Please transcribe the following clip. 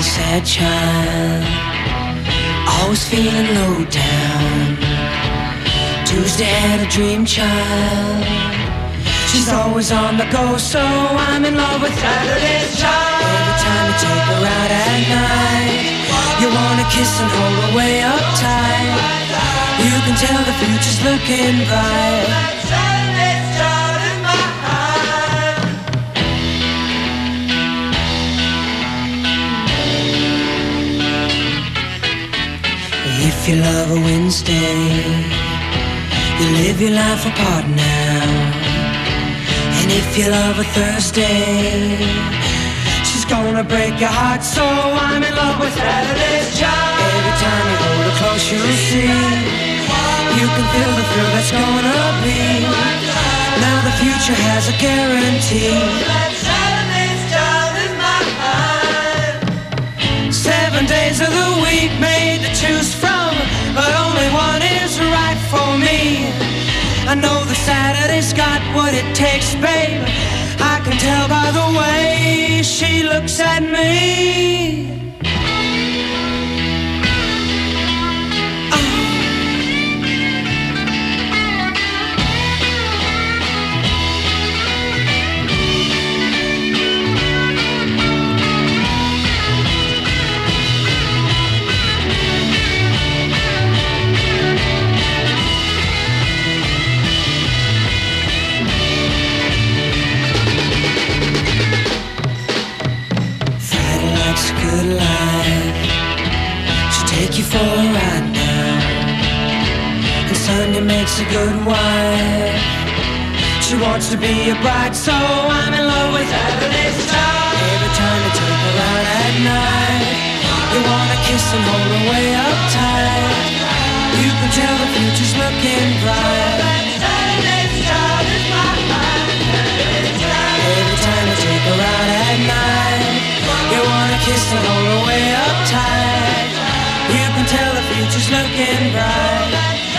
sad child, always feeling low down. Tuesday had a dream child. She's always on the go, so I'm in love with Saturday's child. Every time you take her out at night, you wanna kiss and hold her way up tight. You can tell the future's looking bright. Saturday's child in my heart. If you love a Wednesday, you live your life apart now. And if you love a Thursday, she's gonna break your heart. So I'm in love with Saturday's child. Every time you hold her close, you'll see you can feel the thrill that's gonna be. Now the future has a guarantee. Saturday's child in my heart. 7 days of the week made to choose from, but only one is right for me. I know that Saturday's got what it takes, babe. I can tell by the way she looks at me. Good life, she'll take you for a ride now. And Sunday makes a good wife. She wants to be a bride, so I'm in love with Saturday's child. Every time you take her out at night, you wanna kiss and hold her way up tight. You can tell the future's looking bright. Saturday's child is my mind. Every time you take her out at night, you wanna kiss and hold her way up tight. You can tell the future's looking bright.